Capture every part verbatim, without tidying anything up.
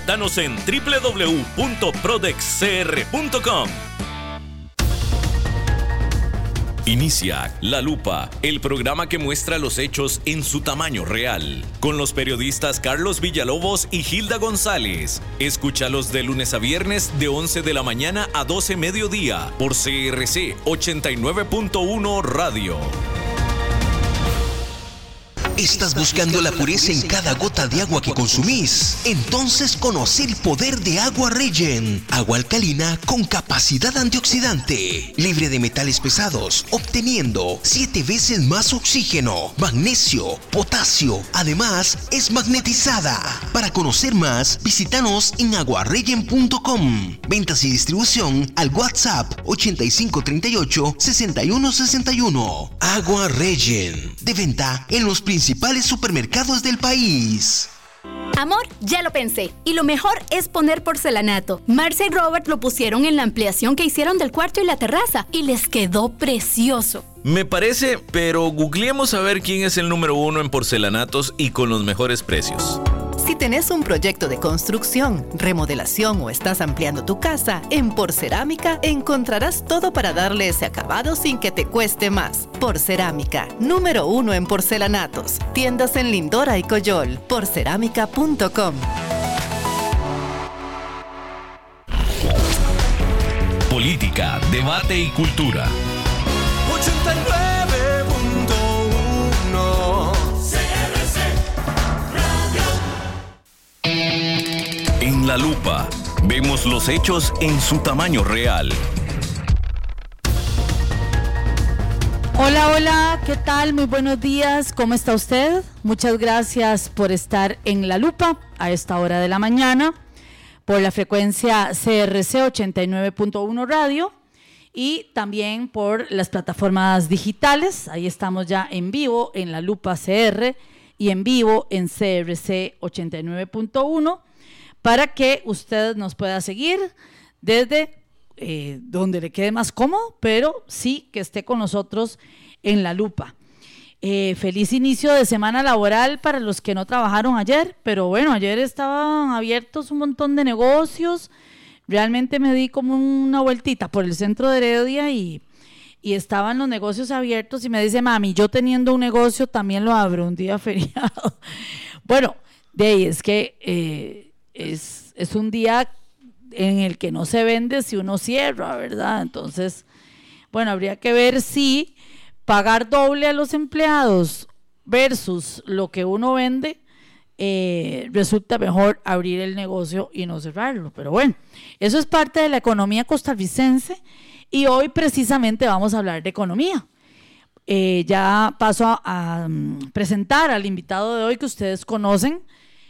Contactanos en doble u doble u doble u punto prodex c r punto com. Inicia La Lupa, el programa que muestra los hechos en su tamaño real, con los periodistas Carlos Villalobos y Hilda González. Escúchalos de lunes a viernes de once de la mañana a doce mediodía por C R C ochenta y nueve punto uno Radio. ¿Estás buscando la pureza en cada gota de agua que consumís? Entonces conoce el poder de Agua Regen. Agua alcalina con capacidad antioxidante, libre de metales pesados, obteniendo siete veces más oxígeno, magnesio, potasio. Además, es magnetizada. Para conocer más, visítanos en aguaregen punto com. Ventas y distribución al WhatsApp ochenta y cinco treinta y ocho sesenta y uno sesenta y uno. Agua Regen, de venta en los principales principales supermercados del país. Amor, ya lo pensé. Y lo mejor es poner porcelanato. Marcia y Robert lo pusieron en la ampliación que hicieron del cuarto y la terraza. Y les quedó precioso. Me parece, pero googleemos a ver quién es el número uno en porcelanatos y con los mejores precios. Si tenés un proyecto de construcción, remodelación o estás ampliando tu casa, en Porcerámica encontrarás todo para darle ese acabado sin que te cueste más. Porcerámica, número uno en porcelanatos. Tiendas en Lindora y Coyol. porcerámica punto com. Política, debate y cultura. ochenta y nueve punto uno C R C Radio. En La Lupa, vemos los hechos en su tamaño real. Hola, hola, ¿qué tal? Muy buenos días, ¿cómo está usted? Muchas gracias por estar en La Lupa a esta hora de la mañana, por la frecuencia C R C ochenta y nueve punto uno Radio y también por las plataformas digitales. Ahí estamos ya en vivo en La Lupa C R y en vivo en C R C ochenta y nueve punto uno para que usted nos pueda seguir desde Eh, donde le quede más cómodo, pero sí que esté con nosotros en La Lupa. Eh, feliz inicio de semana laboral para los que no trabajaron ayer, pero bueno, ayer estaban abiertos un montón de negocios. Realmente me di como una vueltita por el centro de Heredia y, y estaban los negocios abiertos y me dice, mami, yo teniendo un negocio también lo abro un día feriado. Bueno, de ahí es que eh, es, es un día en el que no se vende si uno cierra, ¿verdad? Entonces, bueno, habría que ver si pagar doble a los empleados versus lo que uno vende, eh, resulta mejor abrir el negocio y no cerrarlo. Pero bueno, eso es parte de la economía costarricense y hoy precisamente vamos a hablar de economía. Eh, ya paso a, a um, presentar al invitado de hoy que ustedes conocen,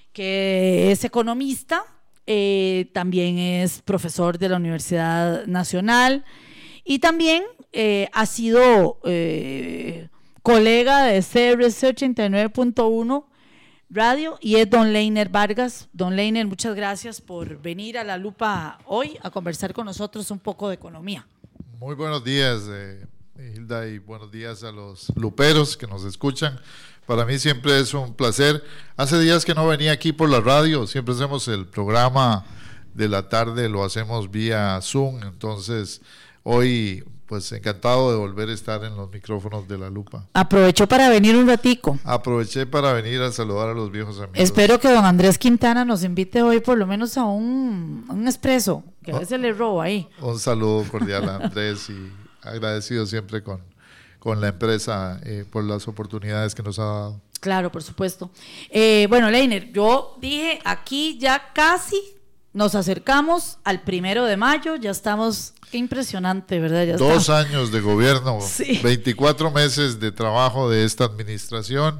que es economista. Eh, también es profesor de la Universidad Nacional y también eh, ha sido eh, colega de C R C ochenta y nueve punto uno Radio y es don Leiner Vargas. Don Leiner, muchas gracias por venir a La Lupa hoy a conversar con nosotros un poco de economía. Muy buenos días, eh, Hilda, y buenos días a los luperos que nos escuchan. Para mí siempre es un placer. Hace días que no venía aquí por la radio, siempre hacemos el programa de la tarde, lo hacemos vía Zoom, entonces hoy pues encantado de volver a estar en los micrófonos de La Lupa. Aprovechó para venir un ratico. Aproveché para venir a saludar a los viejos amigos. Espero que don Andrés Quintana nos invite hoy por lo menos a un, a un expreso, que a veces le robo ahí. Un saludo cordial a Andrés y agradecido siempre con... con la empresa eh, por las oportunidades que nos ha dado. Claro, por supuesto. Eh, bueno, Leiner, yo dije, aquí ya casi nos acercamos al primero de mayo, ya estamos, qué impresionante, ¿verdad? Ya Dos estamos. años de gobierno, sí. veinticuatro meses de trabajo de esta administración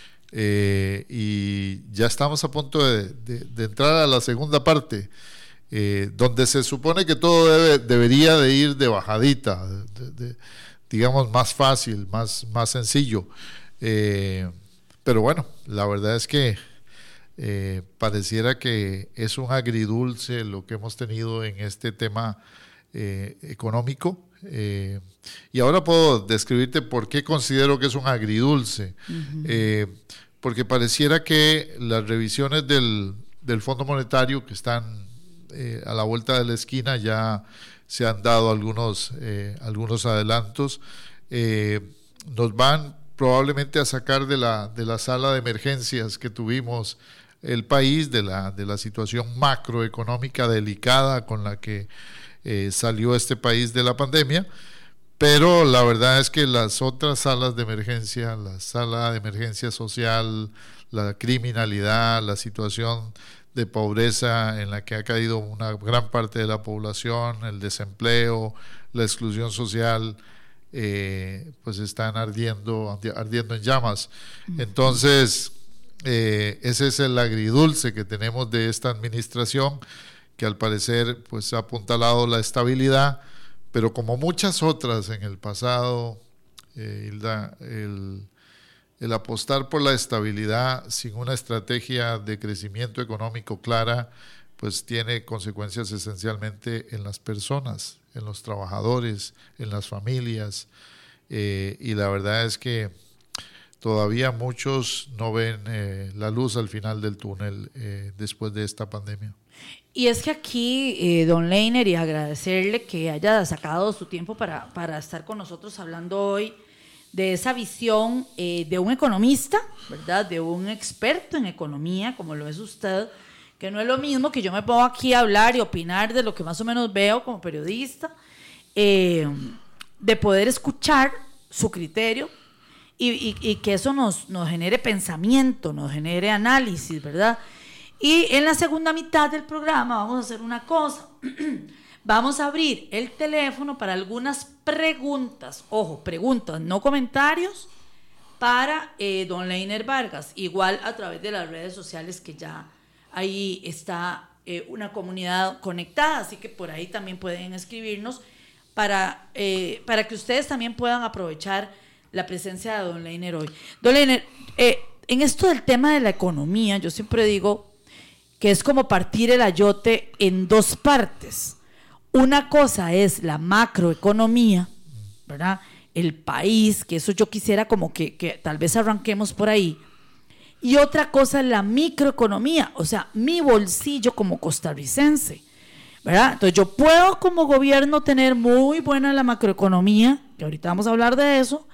eh, y ya estamos a punto de, de, de entrar a la segunda parte, eh, donde se supone que todo debe, debería de ir de bajadita, de, de, digamos más fácil, más, más sencillo, eh, pero bueno, la verdad es que eh, pareciera que es un agridulce lo que hemos tenido en este tema eh, económico, eh, y ahora puedo describirte por qué considero que es un agridulce, uh-huh. eh, porque pareciera que las revisiones del, del Fondo Monetario que están eh, a la vuelta de la esquina. Ya se han dado algunos, eh, algunos adelantos. Eh, nos van probablemente a sacar de la, de la sala de emergencias que tuvimos el país, de la, de la situación macroeconómica delicada con la que eh, salió este país de la pandemia. Pero la verdad es que las otras salas de emergencia, la sala de emergencia social, la criminalidad, la situación de pobreza en la que ha caído una gran parte de la población, el desempleo, la exclusión social, eh, pues están ardiendo, ardiendo en llamas. Entonces, eh, ese es el agridulce que tenemos de esta administración, que al parecer pues ha apuntalado la estabilidad, pero como muchas otras en el pasado, eh, Hilda, el, el apostar por la estabilidad sin una estrategia de crecimiento económico clara, pues tiene consecuencias esencialmente en las personas, en los trabajadores, en las familias, eh, y la verdad es que todavía muchos no ven eh, la luz al final del túnel eh, después de esta pandemia. Y es que aquí, eh, don Leiner, y agradecerle que haya sacado su tiempo para, para estar con nosotros hablando hoy de esa visión eh, de un economista, ¿verdad? De un experto en economía, como lo es usted, que no es lo mismo que yo me pongo aquí a hablar y opinar de lo que más o menos veo como periodista, eh, de poder escuchar su criterio y, y, y que eso nos, nos genere pensamiento, nos genere análisis, ¿verdad? Y en la segunda mitad del programa vamos a hacer una cosa. Vamos a abrir el teléfono para algunas preguntas. Ojo, preguntas, no comentarios, para eh, don Leiner Vargas. Igual a través de las redes sociales, que ya ahí está eh, una comunidad conectada. Así que por ahí también pueden escribirnos para, eh, para que ustedes también puedan aprovechar la presencia de don Leiner hoy. Don Leiner, eh, en esto del tema de la economía, yo siempre digo que es como partir el ayote en dos partes. Una cosa es la macroeconomía, ¿verdad? El país, que eso yo quisiera como que, que tal vez arranquemos por ahí. Y otra cosa es la microeconomía, o sea, mi bolsillo como costarricense, ¿verdad? Entonces yo puedo como gobierno tener muy buena la macroeconomía, que ahorita vamos a hablar de eso,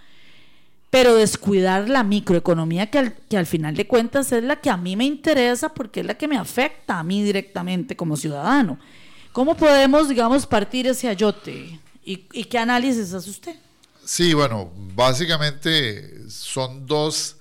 pero descuidar la microeconomía, que al, que al final de cuentas es la que a mí me interesa, porque es la que me afecta a mí directamente como ciudadano. ¿Cómo podemos, digamos, partir ese ayote? ¿Y, y qué análisis hace usted? Sí, bueno, básicamente son dos,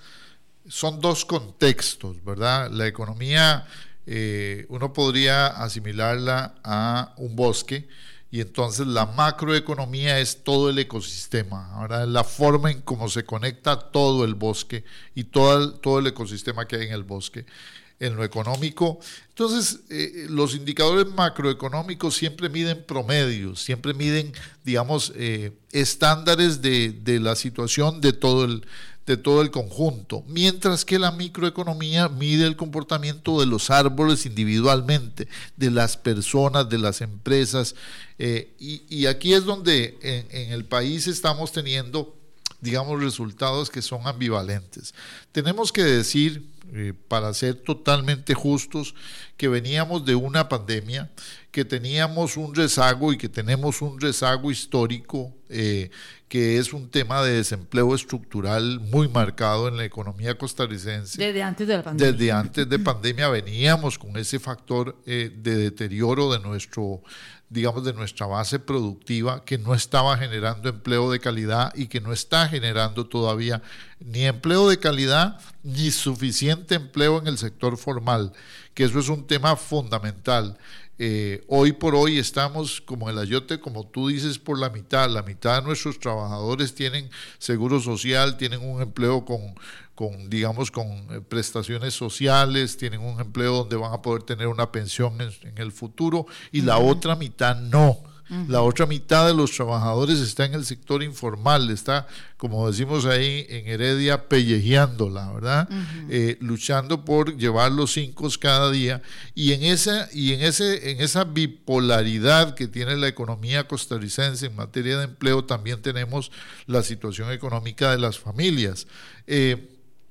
son dos contextos, ¿verdad? La economía, eh, uno podría asimilarla a un bosque, y entonces la macroeconomía es todo el ecosistema, ahora es la forma en cómo se conecta todo el bosque y todo el, todo el ecosistema que hay en el bosque. En lo económico, entonces eh, los indicadores macroeconómicos siempre miden promedios, siempre miden, digamos, eh, estándares de, de la situación de todo el de todo el conjunto, mientras que la microeconomía mide el comportamiento de los árboles individualmente, de las personas, de las empresas, eh, y, y aquí es donde en, en el país estamos teniendo, digamos, resultados que son ambivalentes. Tenemos que decir, eh, para ser totalmente justos, que veníamos de una pandemia, que teníamos un rezago y que tenemos un rezago histórico, eh, que es un tema de desempleo estructural muy marcado en la economía costarricense. Desde antes de la pandemia. Desde antes de pandemia veníamos con ese factor eh, de deterioro de nuestro, digamos, de nuestra base productiva, que no estaba generando empleo de calidad y que no está generando todavía ni empleo de calidad ni suficiente empleo en el sector formal, que eso es un tema fundamental. Eh, hoy por hoy estamos como el ayote, como tú dices, por la mitad. La mitad de nuestros trabajadores tienen seguro social, tienen un empleo con, con digamos, con eh, prestaciones sociales, tienen un empleo donde van a poder tener una pensión en, en el futuro, y uh-huh. la otra mitad no. Uh-huh. La otra mitad de los trabajadores está en el sector informal, está, como decimos ahí en Heredia, pellejeándola, ¿verdad? Uh-huh. Eh, luchando por llevar los cinco cada día, y en esa y en ese en esa bipolaridad que tiene la economía costarricense en materia de empleo, también tenemos la situación económica de las familias. Eh,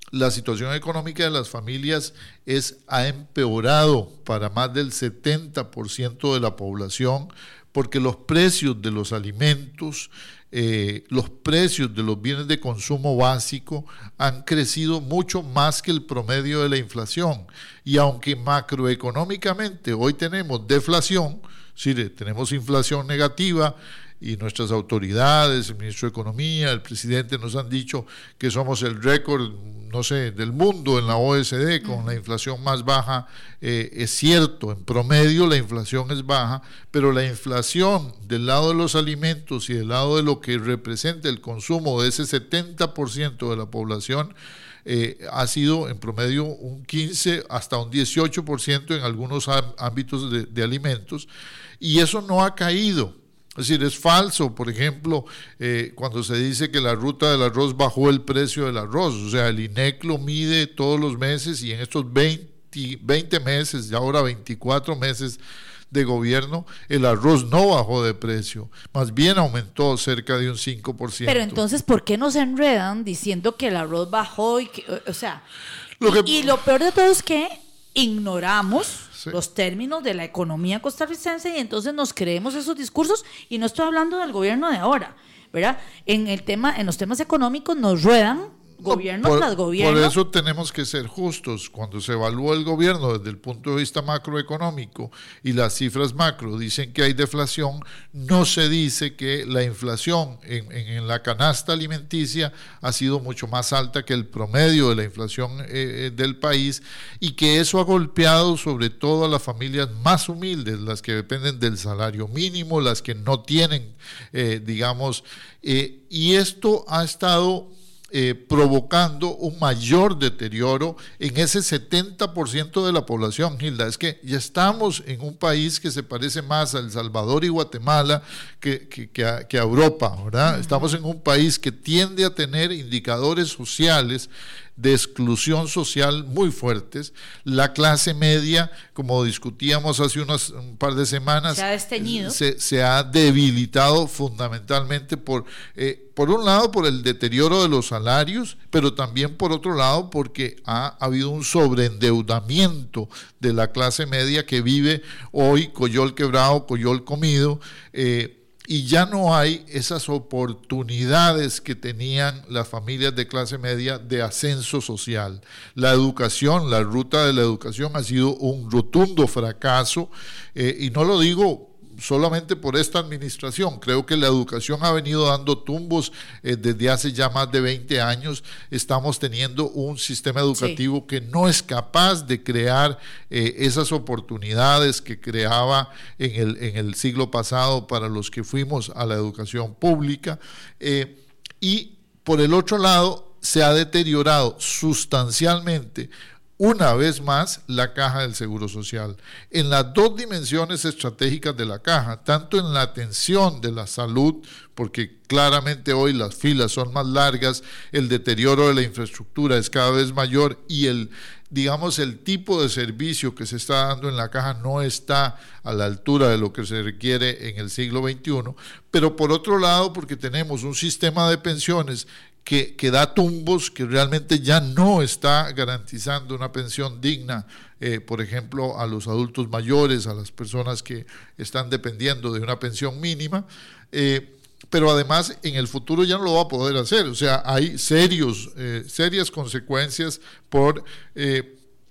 la situación económica de las familias es, ha empeorado para más del setenta por ciento de la población, porque los precios de los alimentos, eh, los precios de los bienes de consumo básico han crecido mucho más que el promedio de la inflación. Y aunque macroeconómicamente hoy tenemos deflación, sí, tenemos inflación negativa, y nuestras autoridades, el ministro de Economía, el presidente nos han dicho que somos el récord, no sé, del mundo en la O E C D con la inflación más baja. Eh, es cierto, en promedio la inflación es baja, pero la inflación del lado de los alimentos y del lado de lo que representa el consumo de ese setenta por ciento de la población eh, ha sido en promedio un quince hasta un dieciocho por ciento en algunos ámbitos de, de alimentos, y eso no ha caído. Es decir, es falso, por ejemplo, eh, cuando se dice que la ruta del arroz bajó el precio del arroz. O sea, el I N E C lo mide todos los meses y en estos veinte, veinte meses, y ahora veinticuatro meses de gobierno, el arroz no bajó de precio, más bien aumentó cerca de un cinco por ciento. Pero entonces, ¿por qué nos enredan diciendo que el arroz bajó? Y que, o sea, lo que, y, y lo peor de todo es que ignoramos sí. los términos de la economía costarricense y entonces nos creemos esos discursos, y no estoy hablando del gobierno de ahora, ¿verdad? En el tema, en los temas económicos nos ruedan gobierno por, tras gobierno. Por eso tenemos que ser justos. Cuando se evalúa el gobierno desde el punto de vista macroeconómico y las cifras macro dicen que hay deflación, no se dice que la inflación en, en, en la canasta alimenticia ha sido mucho más alta que el promedio de la inflación eh, del país, y que eso ha golpeado sobre todo a las familias más humildes, las que dependen del salario mínimo, las que no tienen, eh, digamos, eh, y esto ha estado Eh, provocando un mayor deterioro en ese setenta por ciento de la población, Hilda. Es que ya estamos en un país que se parece más a El Salvador y Guatemala que, que, que, a, que a Europa, ¿verdad? Uh-huh. Estamos en un país que tiende a tener indicadores sociales de exclusión social muy fuertes. La clase media, como discutíamos hace unas, un par de semanas, se ha desteñido. Se, se ha debilitado fundamentalmente por, eh, por un lado, por el deterioro de los salarios, pero también por otro lado porque ha, ha habido un sobreendeudamiento de la clase media que vive hoy coyol quebrado, coyol comido, eh, y ya no hay esas oportunidades que tenían las familias de clase media de ascenso social. La educación, la ruta de la educación ha sido un rotundo fracaso, eh, y no lo digo solamente por esta administración. Creo que la educación ha venido dando tumbos eh, desde hace ya más de veinte años. Estamos teniendo un sistema educativo sí. que no es capaz de crear eh, esas oportunidades que creaba en el, en el siglo pasado para los que fuimos a la educación pública. Eh, y por el otro lado, se ha deteriorado sustancialmente una vez más la caja del Seguro Social, en las dos dimensiones estratégicas de la caja, tanto en la atención de la salud, porque claramente hoy las filas son más largas, el deterioro de la infraestructura es cada vez mayor y el, digamos, el tipo de servicio que se está dando en la caja no está a la altura de lo que se requiere en el siglo veintiuno, pero por otro lado porque tenemos un sistema de pensiones Que, que da tumbos, que realmente ya no está garantizando una pensión digna, eh, por ejemplo, a los adultos mayores, a las personas que están dependiendo de una pensión mínima, eh, pero además en el futuro ya no lo va a poder hacer. O sea, hay serios, eh, serias consecuencias por eh,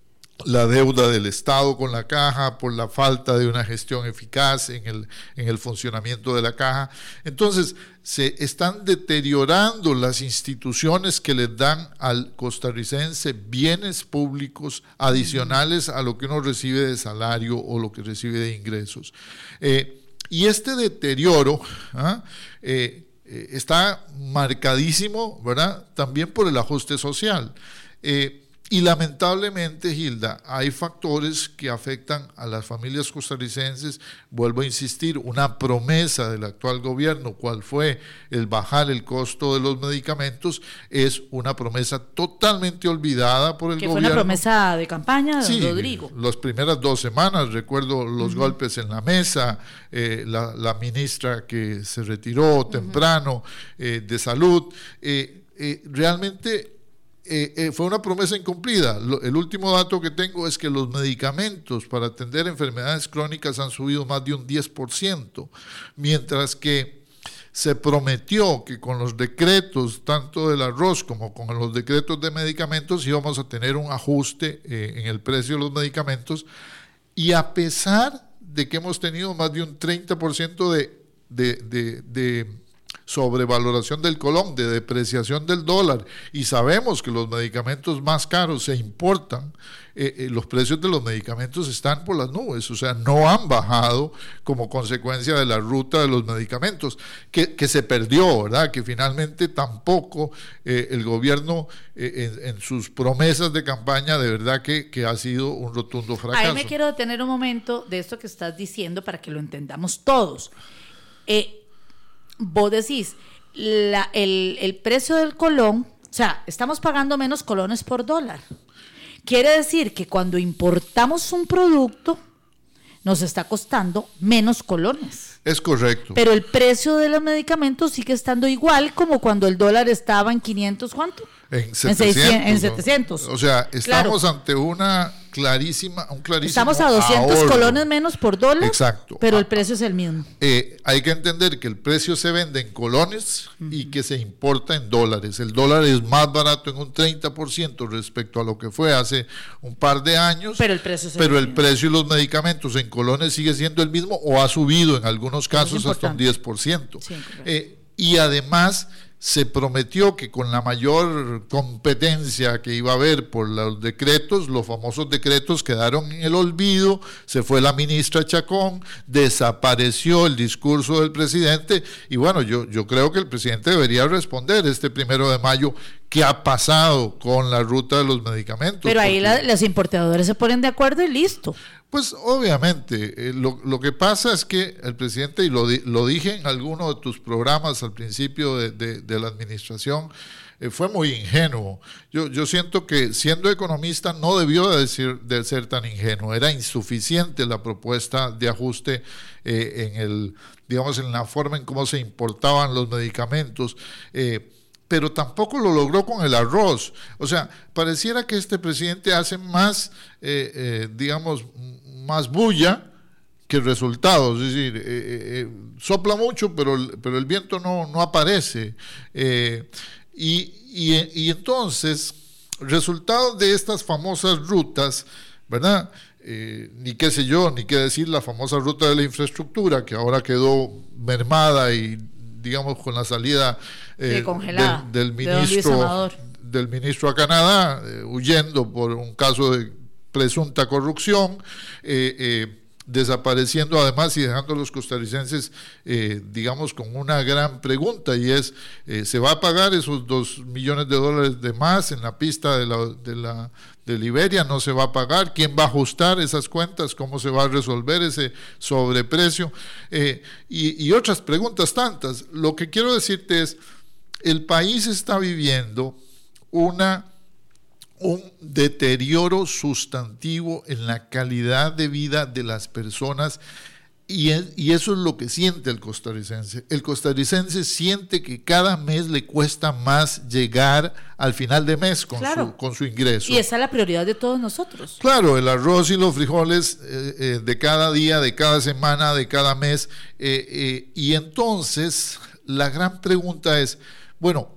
la deuda del Estado con la caja, por la falta de una gestión eficaz en el, en el funcionamiento de la caja. Entonces, se están deteriorando las instituciones que les dan al costarricense bienes públicos adicionales a lo que uno recibe de salario o lo que recibe de ingresos. Eh, y este deterioro ¿ah? eh, eh, está marcadísimo, ¿verdad?, también por el ajuste social. Eh, Y lamentablemente, Hilda, hay factores que afectan a las familias costarricenses. Vuelvo a insistir, una promesa del actual gobierno, cual fue el bajar el costo de los medicamentos, es una promesa totalmente olvidada por el que gobierno. Que fue una promesa de campaña de sí, Rodrigo. Las primeras dos semanas, recuerdo los uh-huh. golpes en la mesa, eh, la, la ministra que se retiró temprano uh-huh. eh, de salud. Eh, eh, realmente eh, eh, fue una promesa incumplida. Lo, el último dato que tengo es que los medicamentos para atender enfermedades crónicas han subido más de un diez por ciento, mientras que se prometió que con los decretos, tanto del arroz como con los decretos de medicamentos, íbamos a tener un ajuste eh, en el precio de los medicamentos, y a pesar de que hemos tenido más de un treinta por ciento de, de, de, de sobrevaloración del colón, de depreciación del dólar, y sabemos que los medicamentos más caros se importan, eh, eh, los precios de los medicamentos están por las nubes, o sea, no han bajado como consecuencia de la ruta de los medicamentos, que, que se perdió, ¿verdad? Que finalmente tampoco eh, el gobierno eh, en, en sus promesas de campaña, de verdad que, que ha sido un rotundo fracaso. Ahí me quiero detener un momento de esto que estás diciendo para que lo entendamos todos. Eh, Vos decís, la, el, el precio del colón, o sea, estamos pagando menos colones por dólar. Quiere decir que cuando importamos un producto, nos está costando menos colones. Es correcto. Pero el precio de los medicamentos sigue estando igual como cuando el dólar estaba en quinientos, ¿cuánto? En setecientos. En setecientos. O sea, estamos claro. ante una clarísima, un clarísimo Estamos a doscientos ahorro. Colones menos por dólar. Exacto. Pero ah, el precio es el mismo. Eh, hay que entender que el precio se vende en colones uh-huh. y que se importa en dólares. El dólar es más barato en un treinta por ciento respecto a lo que fue hace un par de años. Pero el precio, es pero el, el precio de los medicamentos en colones sigue siendo el mismo o ha subido en algunos casos hasta un diez por ciento. Sí, eh, y además se prometió que con la mayor competencia que iba a haber por los decretos, los famosos decretos quedaron en el olvido, se fue la ministra Chacón, desapareció el discurso del presidente, y bueno, yo, yo creo que el presidente debería responder este primero de mayo qué ha pasado con la ruta de los medicamentos. Pero ahí la, los importadores se ponen de acuerdo y listo. Pues obviamente, eh, lo, lo que pasa es que el presidente, y lo, di, lo dije en alguno de tus programas al principio de, de, de la administración, eh, fue muy ingenuo. Yo, yo siento que siendo economista no debió de, decir, de ser tan ingenuo, era insuficiente la propuesta de ajuste eh, en el, digamos, en la forma en cómo se importaban los medicamentos, eh, pero tampoco lo logró con el arroz. O sea, pareciera que este presidente hace más, eh, eh, digamos, más bulla que resultados. Es decir, eh, eh, sopla mucho, pero, pero el viento no, no aparece. Eh, y, y, y entonces, resultados de estas famosas rutas, ¿verdad? Eh, ni qué sé yo, ni qué decir la famosa ruta de la infraestructura, que ahora quedó mermada y digamos con la salida eh, del, del ministro del ministro a Canadá, eh, huyendo por un caso de presunta corrupción, eh, eh, desapareciendo además y dejando a los costarricenses, eh, digamos, con una gran pregunta, y es, eh, ¿se va a pagar esos dos millones de dólares de más en la pista de la, de la de Liberia? ¿No se va a pagar? ¿Quién va a ajustar esas cuentas? ¿Cómo se va a resolver ese sobreprecio? Eh, y, y otras preguntas tantas. Lo que quiero decirte es, el país está viviendo una un deterioro sustantivo en la calidad de vida de las personas, y, es, y eso es lo que siente el costarricense. El costarricense siente que cada mes le cuesta más llegar al final de mes con, claro. su, con su ingreso. Y esa es la prioridad de todos nosotros. Claro, el arroz y los frijoles eh, eh, de cada día, de cada semana, de cada mes. Eh, eh, y entonces la gran pregunta es, bueno,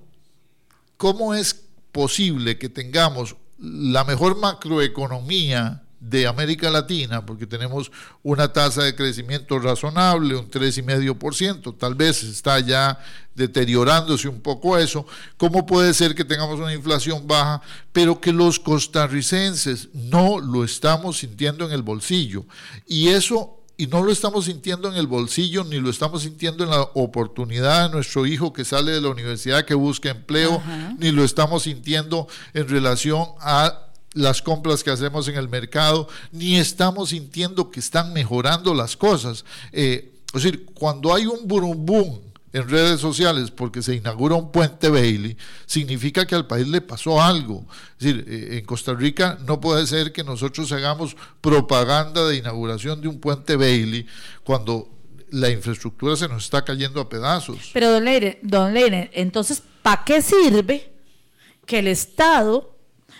¿cómo es posible que tengamos la mejor macroeconomía de América Latina, porque tenemos una tasa de crecimiento razonable, un tres coma cinco por ciento, tal vez está ya deteriorándose un poco eso? ¿Cómo puede ser que tengamos una inflación baja, pero que los costarricenses no lo estamos sintiendo en el bolsillo? Y eso Y no lo estamos sintiendo en el bolsillo, ni lo estamos sintiendo en la oportunidad de nuestro hijo que sale de la universidad, que busca empleo, uh-huh. ni lo estamos sintiendo en relación a las compras que hacemos en el mercado, ni estamos sintiendo que están mejorando las cosas. Eh, es decir, cuando hay un boom boom en redes sociales porque se inaugura un puente Bailey, significa que al país le pasó algo. Es decir, eh, en Costa Rica no puede ser que nosotros hagamos propaganda de inauguración de un puente Bailey cuando la infraestructura se nos está cayendo a pedazos. Pero don Leire, don Leire, entonces, ¿para qué sirve que el Estado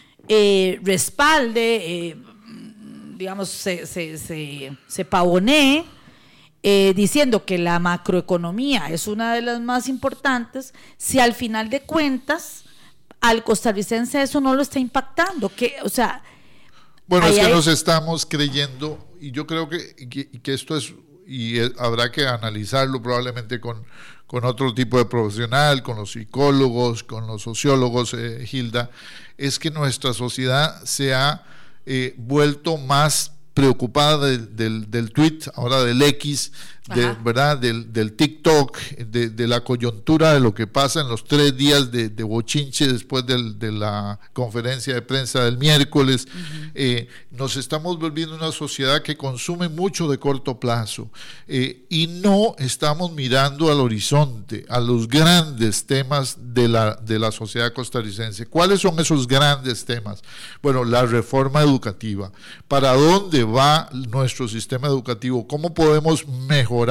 eh, respalde, eh, digamos, se, se, se, se pavonee, eh, diciendo que la macroeconomía es una de las más importantes, si al final de cuentas al costarricense eso no lo está impactando? Que, o sea... Bueno, es que hay... nos estamos creyendo, y yo creo que, que, que esto es, y es, habrá que analizarlo probablemente con... con otro tipo de profesional, con los psicólogos, con los sociólogos, eh, Hilda, es que nuestra sociedad se ha eh, vuelto más preocupada del, del, del tweet, ahora del X, de, ¿verdad? Del, del TikTok, de, de la coyuntura de lo que pasa en los tres días de, de bochinche después del, de la conferencia de prensa del miércoles. Uh-huh. eh, nos estamos volviendo una sociedad que consume mucho de corto plazo eh, y no estamos mirando al horizonte, a los grandes temas de la, de la sociedad costarricense. ¿Cuáles son esos grandes temas? Bueno, la reforma educativa. ¿Para dónde va nuestro sistema educativo? ¿Cómo podemos mejorar,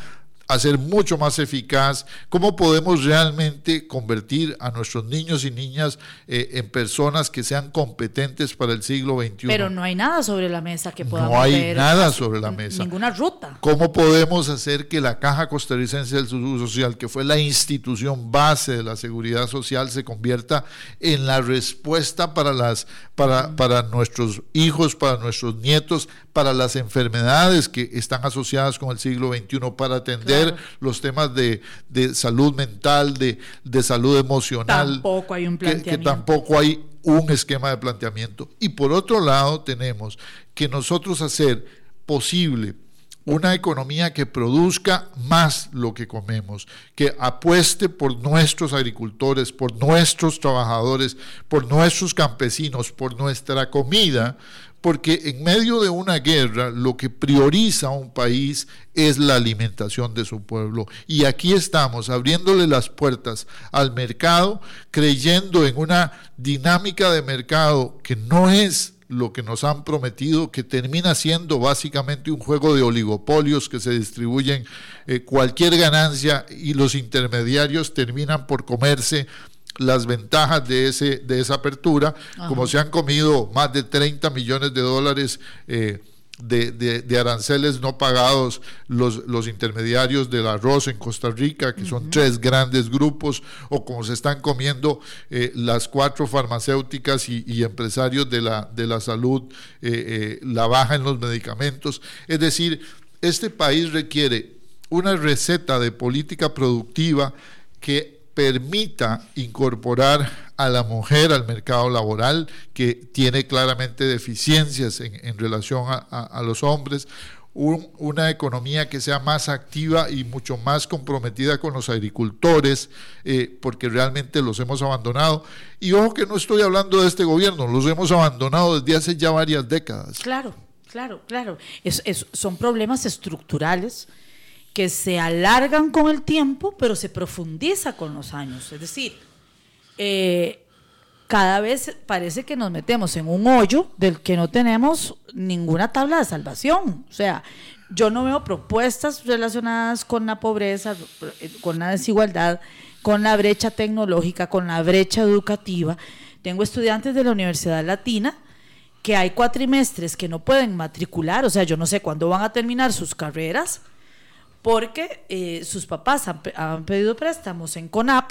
hacer mucho más eficaz? ¿Cómo podemos realmente convertir a nuestros niños y niñas eh, en personas que sean competentes para el siglo veintiuno? Pero no hay nada sobre la mesa que podamos No hay ver, nada sobre la mesa. Ninguna ruta. ¿Cómo podemos hacer que la Caja Costarricense del Seguro Social, que fue la institución base de la seguridad social, se convierta en la respuesta para, las, para, para nuestros hijos, para nuestros nietos, para las enfermedades que están asociadas con el siglo veintiuno, para atender Claro. los temas de, de salud mental, de, de salud emocional? Tampoco hay un planteamiento. Que, que tampoco hay un esquema de planteamiento. Y por otro lado tenemos que nosotros hacer posible una economía que produzca más lo que comemos, que apueste por nuestros agricultores, por nuestros trabajadores, por nuestros campesinos, por nuestra comida, porque en medio de una guerra lo que prioriza a un país es la alimentación de su pueblo. Y aquí estamos abriéndole las puertas al mercado, creyendo en una dinámica de mercado que no es lo que nos han prometido, que termina siendo básicamente un juego de oligopolios que se distribuyen eh, cualquier ganancia y los intermediarios terminan por comerse las ventajas de ese de esa apertura. Ajá. Como se han comido más de treinta millones de dólares eh, de, de, de aranceles no pagados los, los intermediarios del arroz en Costa Rica, que uh-huh. son tres grandes grupos, o como se están comiendo eh, las cuatro farmacéuticas y, y empresarios de la, de la salud, eh, eh, la baja en los medicamentos. Es decir, este país requiere una receta de política productiva que permita incorporar a la mujer al mercado laboral, que tiene claramente deficiencias en, en relación a, a, a los hombres, un, una economía que sea más activa y mucho más comprometida con los agricultores, eh, porque realmente los hemos abandonado. Y ojo que no estoy hablando de este gobierno, los hemos abandonado desde hace ya varias décadas. Claro, claro, claro. Es, es, son problemas estructurales que se alargan con el tiempo, pero se profundiza con los años. Es decir, eh, cada vez parece que nos metemos en un hoyo del que no tenemos ninguna tabla de salvación. O sea, yo no veo propuestas relacionadas con la pobreza, con la desigualdad, con la brecha tecnológica, con la brecha educativa. Tengo estudiantes de la Universidad Latina que hay cuatrimestres que no pueden matricular, o sea, yo no sé cuándo van a terminar sus carreras, porque eh, sus papás han, han pedido préstamos en CONAPE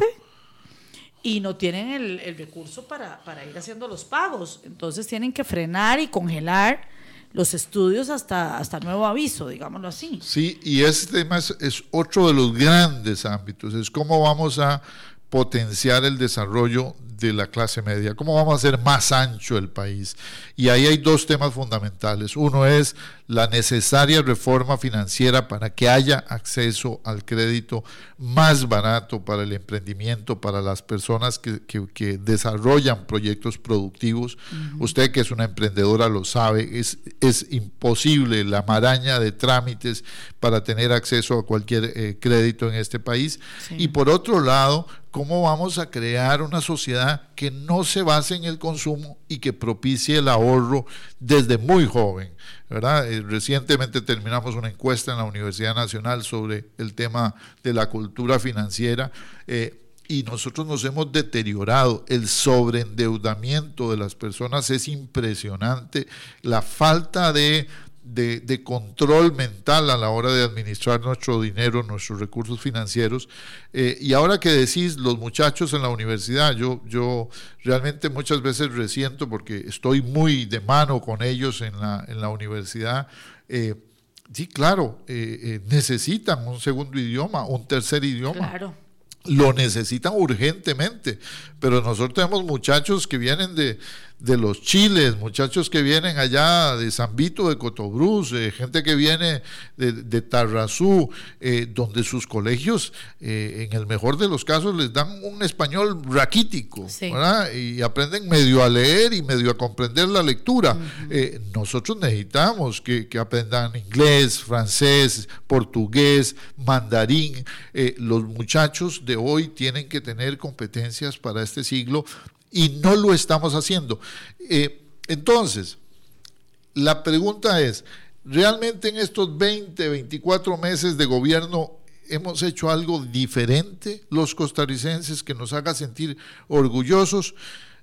y no tienen el, el recurso para, para ir haciendo los pagos. Entonces tienen que frenar y congelar los estudios hasta, hasta nuevo aviso, digámoslo así. Sí, y este tema es, es otro de los grandes ámbitos, es cómo vamos a potenciar el desarrollo de la clase media, cómo vamos a hacer más ancho el país. Y ahí hay dos temas fundamentales. Uno es la necesaria reforma financiera para que haya acceso al crédito más barato para el emprendimiento, para las personas que, que, que desarrollan proyectos productivos. Uh-huh. Usted, que es una emprendedora, lo sabe, es, es imposible la maraña de trámites para tener acceso a cualquier eh, crédito en este país. Sí. Y por otro lado, ¿cómo vamos a crear una sociedad que no se base en el consumo y que propicie el ahorro desde muy joven? ¿Verdad? Eh, recientemente terminamos una encuesta en la Universidad Nacional sobre el tema de la cultura financiera, eh, y nosotros nos hemos deteriorado. El sobreendeudamiento de las personas es impresionante. La falta de, de, de control mental a la hora de administrar nuestro dinero, nuestros recursos financieros. Eh, y ahora que decís los muchachos en la universidad, yo, yo realmente muchas veces resiento porque estoy muy de mano con ellos en la, en la universidad. Eh, sí, claro, eh, eh, necesitan un segundo idioma, un tercer idioma. Claro. Lo necesitan urgentemente, pero nosotros tenemos muchachos que vienen de, de los Chiles, muchachos que vienen allá de San Vito, de Cotobruz, eh, gente que viene de, de Tarrazú, eh, donde sus colegios, eh, en el mejor de los casos, les dan un español raquítico, sí. ¿verdad? Y aprenden medio a leer y medio a comprender la lectura. Uh-huh. Eh, nosotros necesitamos que, que aprendan inglés, francés, portugués, mandarín. Eh, los muchachos de hoy tienen que tener competencias para este siglo y no lo estamos haciendo. Eh, entonces, la pregunta es, ¿realmente en estos veinte, veinticuatro meses de gobierno hemos hecho algo diferente los costarricenses que nos haga sentir orgullosos?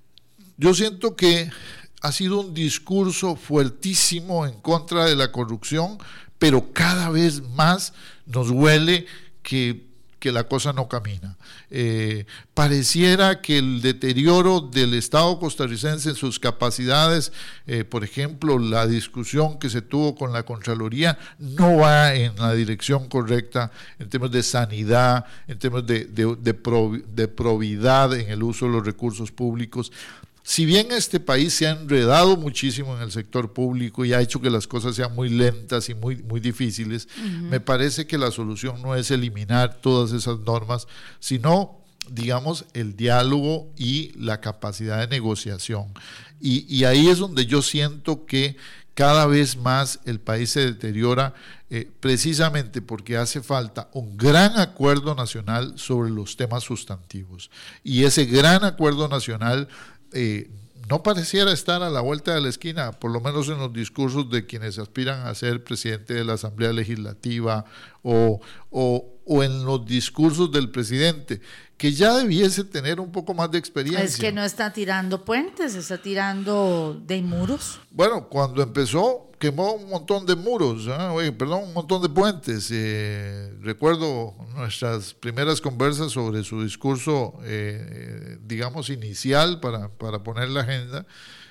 Yo siento que ha sido un discurso fuertísimo en contra de la corrupción, pero cada vez más nos huele que que la cosa no camina. Eh, pareciera que el deterioro del Estado costarricense en sus capacidades, eh, por ejemplo, la discusión que se tuvo con la Contraloría, no va en la dirección correcta en términos de sanidad, en términos de, de, de, pro, de probidad en el uso de los recursos públicos. Si bien este país se ha enredado muchísimo en el sector público y ha hecho que las cosas sean muy lentas y muy, muy difíciles, uh-huh. me parece que la solución no es eliminar todas esas normas, sino, digamos, el diálogo y la capacidad de negociación. Y, y ahí es donde yo siento que cada vez más el país se deteriora, eh, precisamente porque hace falta un gran acuerdo nacional sobre los temas sustantivos. Y ese gran acuerdo nacional Eh, no pareciera estar a la vuelta de la esquina, por lo menos en los discursos de quienes aspiran a ser presidente de la Asamblea Legislativa o, o, o en los discursos del presidente, que ya debiese tener un poco más de experiencia. Es que no está tirando puentes, está tirando de muros. Bueno, cuando empezó quemó un montón de muros, ¿eh? Oye, perdón, un montón de puentes. Eh, recuerdo nuestras primeras conversas sobre su discurso, eh, digamos, inicial para, para poner la agenda,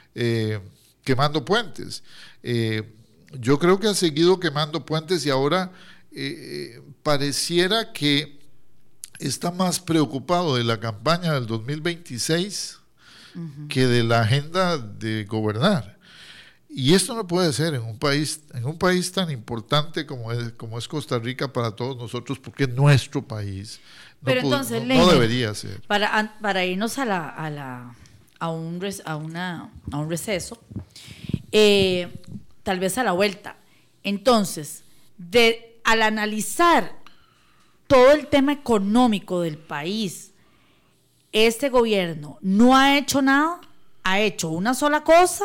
eh, quemando puentes. Eh, yo creo que ha seguido quemando puentes y ahora eh, pareciera que está más preocupado de la campaña del dos mil veintiséis uh-huh. que de la agenda de gobernar. Y esto no puede ser en un país, en un país tan importante como es, como es Costa Rica para todos nosotros, porque es nuestro país. No Pero pudo, entonces, no, Leiner, no debería ser. Para, para irnos a la, a la a un res, a una a un receso, eh, tal vez a la vuelta. Entonces, de al analizar todo el tema económico del país, este gobierno no ha hecho nada, ha hecho una sola cosa.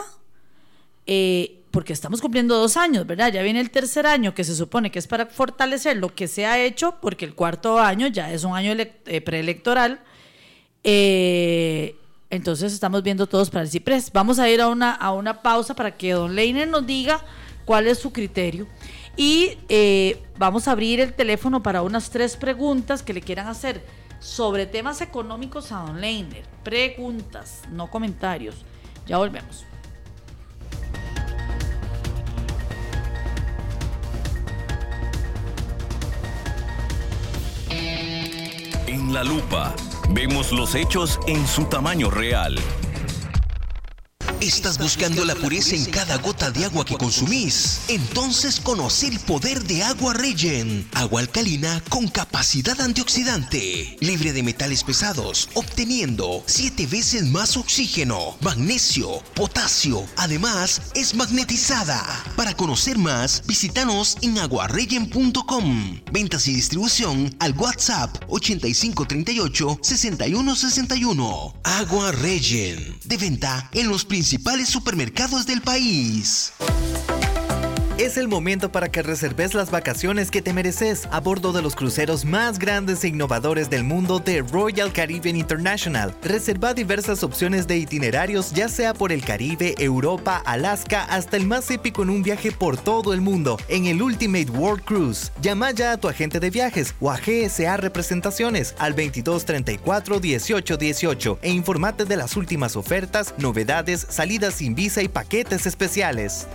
Eh, porque estamos cumpliendo dos años, ¿verdad? Ya viene el tercer año que se supone que es para fortalecer lo que se ha hecho, porque el cuarto año ya es un año ele- eh, preelectoral. Eh, entonces estamos viendo todos para el Ciprés. Vamos a ir a una, a una pausa para que don Leiner nos diga cuál es su criterio. Y eh, vamos a abrir el teléfono para unas tres preguntas que le quieran hacer sobre temas económicos a don Leiner. Preguntas, no comentarios. Ya volvemos. En la lupa vemos los hechos en su tamaño real. ¿Estás buscando la pureza en cada gota de agua que consumís? Entonces conoce el poder de Agua Regen. Agua alcalina con capacidad antioxidante, libre de metales pesados, obteniendo siete veces más oxígeno, magnesio, potasio. Además, es magnetizada. Para conocer más, visítanos en aguaregen punto com. Ventas y distribución al WhatsApp ochenta y cinco treinta y ocho sesenta y uno sesenta y uno. Agua Regen, de venta en los principales supermercados del país. Es el momento para que reserves las vacaciones que te mereces a bordo de los cruceros más grandes e innovadores del mundo de Royal Caribbean International. Reserva diversas opciones de itinerarios, ya sea por el Caribe, Europa, Alaska, hasta el más épico en un viaje por todo el mundo en el Ultimate World Cruise. Llama ya a tu agente de viajes o a G S A Representaciones al veintidós treinta y cuatro dieciocho dieciocho e informate de las últimas ofertas, novedades, salidas sin visa y paquetes especiales.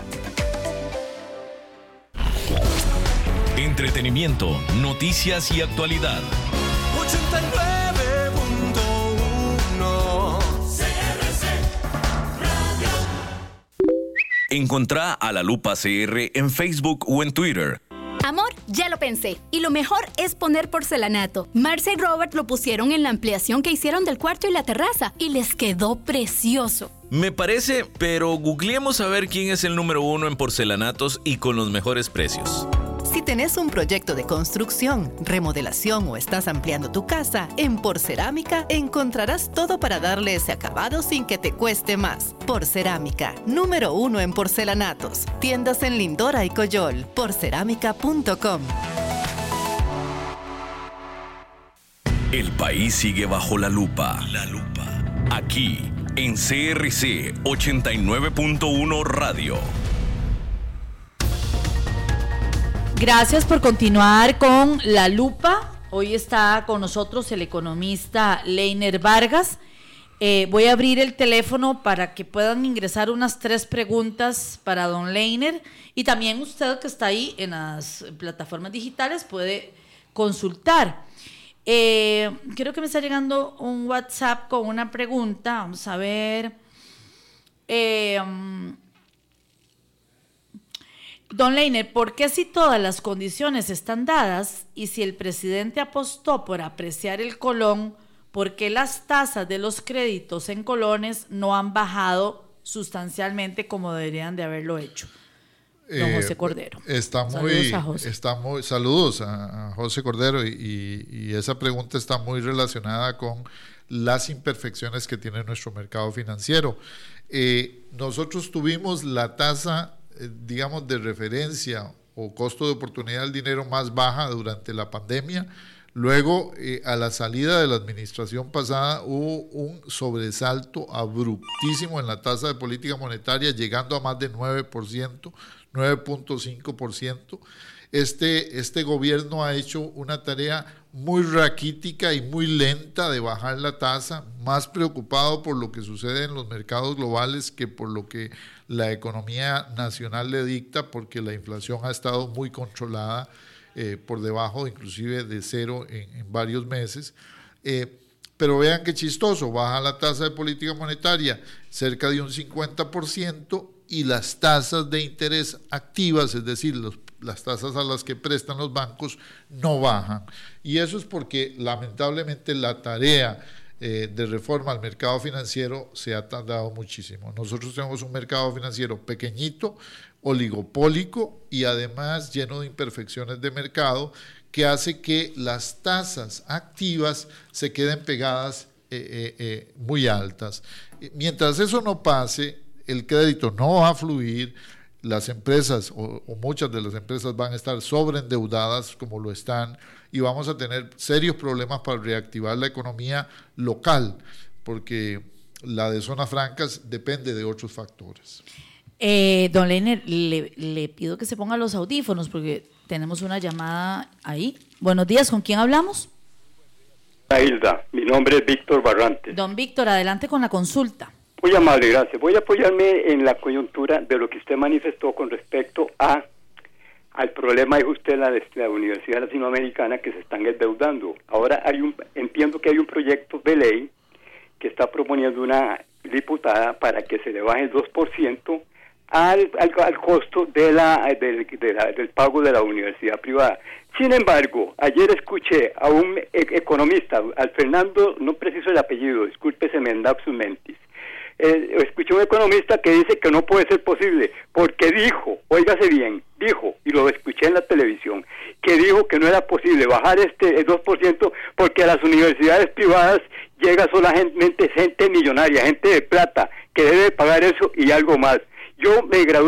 Entretenimiento, noticias y actualidad. ochenta y nueve punto uno C R C Radio. Encontrá a La Lupa C R en Facebook o en Twitter. Amor, ya lo pensé. Y lo mejor es poner porcelanato. Marcia y Robert lo pusieron en la ampliación que hicieron del cuarto y la terraza y les quedó precioso. Me parece, pero googleemos a ver quién es el número uno en porcelanatos y con los mejores precios. Si tenés un proyecto de construcción, remodelación o estás ampliando tu casa, en Porcerámica encontrarás todo para darle ese acabado sin que te cueste más. Porcerámica, número uno en porcelanatos. Tiendas en Lindora y Coyol. porcerámica punto com. El país sigue bajo la lupa. La lupa. Aquí, en C R C ochenta y nueve punto uno Radio. Gracias por continuar con La Lupa. Hoy está con nosotros el economista Leiner Vargas. Eh, voy a abrir el teléfono para que puedan ingresar unas tres preguntas para don Leiner. Y también usted que está ahí en las plataformas digitales puede consultar. Eh, creo que me está llegando un WhatsApp con una pregunta. Vamos a ver. Eh, um, Don Leiner, ¿por qué si todas las condiciones están dadas y si el presidente apostó por apreciar el colón, por qué las tasas de los créditos en colones no han bajado sustancialmente como deberían de haberlo hecho? Don eh, José Cordero. Está muy, saludos a José. Está muy, saludos a, a José Cordero y, y, y esa pregunta está muy relacionada con las imperfecciones que tiene nuestro mercado financiero. Eh, nosotros tuvimos la tasa digamos de referencia o costo de oportunidad del dinero más baja durante la pandemia. Luego, eh, a la salida de la administración pasada, hubo un sobresalto abruptísimo en la tasa de política monetaria, llegando a más de nueve por ciento, nueve punto cinco por ciento. Este, este gobierno ha hecho una tarea muy raquítica y muy lenta de bajar la tasa, más preocupado por lo que sucede en los mercados globales que por lo que la economía nacional le dicta, porque la inflación ha estado muy controlada, eh, por debajo inclusive de cero en, en varios meses. Eh, pero vean qué chistoso, baja la tasa de política monetaria cerca de un cincuenta por ciento y las tasas de interés activas, es decir, los las tasas a las que prestan los bancos no bajan. Y eso es porque lamentablemente la tarea eh, de reforma al mercado financiero se ha tardado muchísimo. Nosotros tenemos un mercado financiero pequeñito, oligopólico y además lleno de imperfecciones de mercado que hace que las tasas activas se queden pegadas eh, eh, eh, muy altas. Mientras eso no pase, el crédito no va a fluir. Las empresas o, o muchas de las empresas van a estar sobreendeudadas como lo están y vamos a tener serios problemas para reactivar la economía local porque la de zonas francas depende de otros factores. Eh, don Leiner, le, le pido que se ponga los audífonos porque tenemos una llamada ahí. Buenos días, ¿con quién hablamos? Hilda, mi nombre es Víctor Barrantes. Don Víctor, adelante con la consulta. Muy amable, gracias. Voy a apoyarme en la coyuntura de lo que usted manifestó con respecto a al problema, dijo usted, la de la Universidad Latinoamericana que se están endeudando. Ahora hay un, entiendo que hay un proyecto de ley que está proponiendo una diputada para que se le baje el dos por ciento al, al, al costo de la, del, de la, del pago de la universidad privada. Sin embargo, ayer escuché a un e- economista, al Fernando, no preciso el apellido, discúlpese, Mendaxus Mentis, Eh, escuché un economista que dice que no puede ser posible, porque dijo, óigase bien, dijo, y lo escuché en la televisión, que dijo que no era posible bajar este el dos por ciento porque a las universidades privadas llega solamente gente millonaria, gente de plata, que debe pagar eso y algo más. Yo me gradué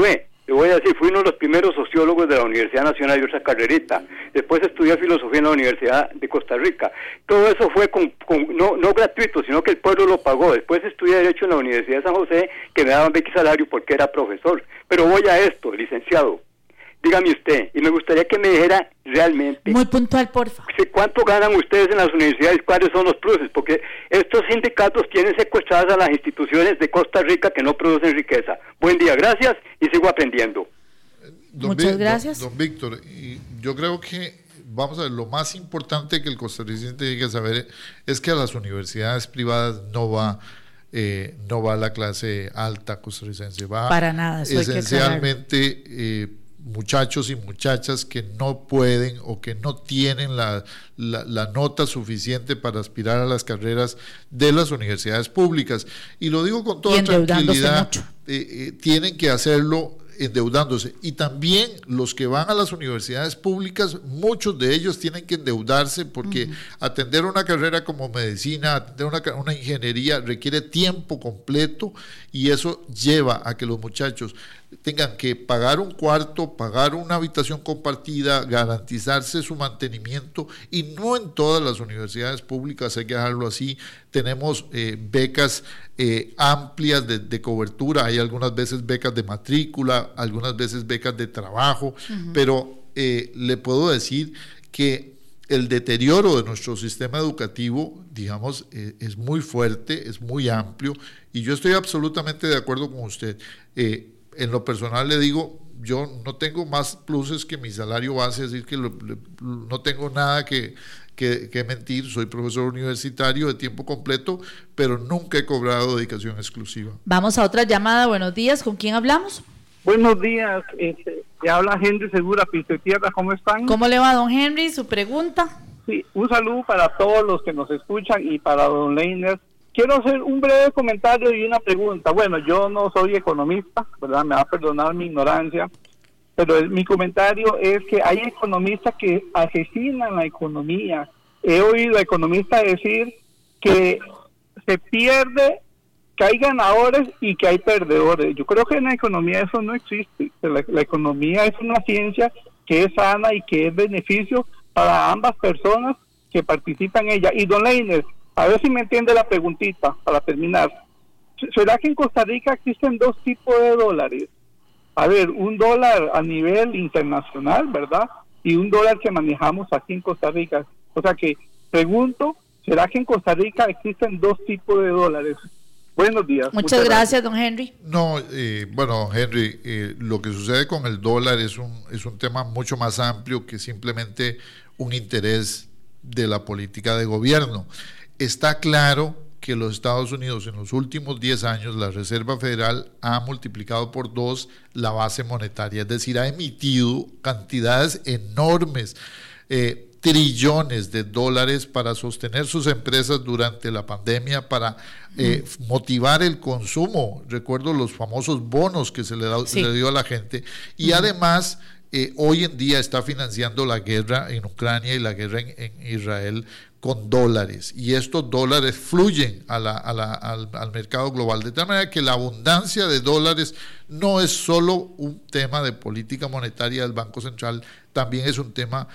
Le voy a decir, fui uno de los primeros sociólogos de la Universidad Nacional y otra carrerita. Después estudié filosofía en la Universidad de Costa Rica. Todo eso fue con, con, no, no gratuito, sino que el pueblo lo pagó. Después estudié Derecho en la Universidad de San José, que me daban beca y salario porque era profesor. Pero voy a esto, licenciado. Dígame usted, y me gustaría que me dijera realmente... Muy puntual, porfa. ¿Cuánto ganan ustedes en las universidades? ¿Cuáles son los pluses? Porque estos sindicatos tienen secuestradas a las instituciones de Costa Rica que no producen riqueza. Buen día, gracias, y sigo aprendiendo. Don Muchas Vi- gracias. Don, don Víctor, y yo creo que, vamos a ver, lo más importante que el costarricense tiene que saber es que a las universidades privadas no va... Eh, no va la clase alta costarricense, va Para nada, eso hay que esencialmente eh, muchachos y muchachas que no pueden o que no tienen la, la, la nota suficiente para aspirar a las carreras de las universidades públicas. Y lo digo con toda Y endeudándose tranquilidad, mucho. eh, eh, tienen que hacerlo endeudándose. Y también los que van a las universidades públicas, muchos de ellos tienen que endeudarse porque uh-huh. atender una carrera como medicina, atender una, una ingeniería requiere tiempo completo y eso lleva a que los muchachos tengan que pagar un cuarto, pagar una habitación compartida, garantizarse su mantenimiento, y no en todas las universidades públicas, hay que dejarlo así. Tenemos eh, becas eh, amplias de, de cobertura, hay algunas veces becas de matrícula, algunas veces becas de trabajo, uh-huh. pero eh, le puedo decir que el deterioro de nuestro sistema educativo, digamos, eh, es muy fuerte, es muy amplio, y yo estoy absolutamente de acuerdo con usted. Eh, En lo personal le digo, yo no tengo más pluses que mi salario base, es decir, que lo, le, no tengo nada que, que, que mentir, soy profesor universitario de tiempo completo, pero nunca he cobrado dedicación exclusiva. Vamos a otra llamada, buenos días, ¿con quién hablamos? Buenos días, este, te habla Henry Segura, Piso Tierra, ¿cómo están? ¿Cómo le va, don Henry? ¿Su pregunta? Sí, un saludo para todos los que nos escuchan y para don Leiner. Quiero hacer un breve comentario y una pregunta. Bueno, yo no soy economista, ¿verdad? Me va a perdonar mi ignorancia, pero el, mi comentario es que hay economistas que asesinan la economía. He oído a economistas decir que se pierde, que hay ganadores y que hay perdedores. Yo creo que en la economía eso no existe. La, la economía es una ciencia que es sana y que es beneficio para ambas personas que participan en ella. Y don Leiner, a ver si me entiende la preguntita para terminar. ¿Será que en Costa Rica existen dos tipos de dólares? A ver, un dólar a nivel internacional, ¿verdad? Y un dólar que manejamos aquí en Costa Rica. O sea que, pregunto, ¿será que en Costa Rica existen dos tipos de dólares? Buenos días. Muchas, muchas gracias, gracias, don Henry. No, eh, bueno, Henry, eh, lo que sucede con el dólar es un, es un tema mucho más amplio que simplemente un interés de la política de gobierno. Está claro que los Estados Unidos en los últimos diez años, la Reserva Federal ha multiplicado por dos la base monetaria, es decir, ha emitido cantidades enormes, eh, trillones de dólares para sostener sus empresas durante la pandemia, para eh, mm. motivar el consumo. Recuerdo los famosos bonos que se le, da, sí. se le dio a la gente, y mm. además eh, hoy en día está financiando la guerra en Ucrania y la guerra en, en Israel con dólares, y estos dólares fluyen a la, a la, al, al mercado global, de tal manera que la abundancia de dólares no es solo un tema de política monetaria del Banco Central, también es un tema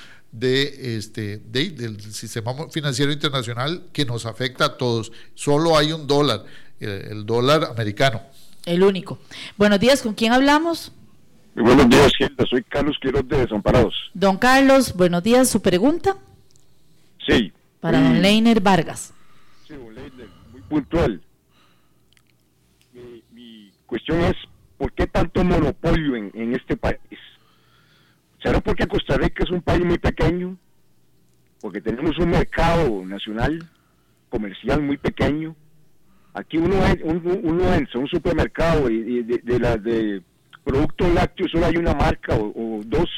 de este de, del sistema financiero internacional que nos afecta a todos. Solo hay un dólar, el, el dólar americano. El único. Buenos días, ¿con quién hablamos? Muy buenos días, Gilda, soy Carlos Quiroz de Desamparados. Don Carlos, buenos días, ¿su pregunta? Sí. Para don Leiner Vargas. Sí, don Leiner, muy puntual. Mi, mi cuestión es, ¿por qué tanto monopolio en, en este país? ¿Será porque Costa Rica es un país muy pequeño? Porque tenemos un mercado nacional, comercial muy pequeño. Aquí uno, uno, uno entra a un supermercado y, y de, de las de productos lácteos solo hay una marca o, o dos.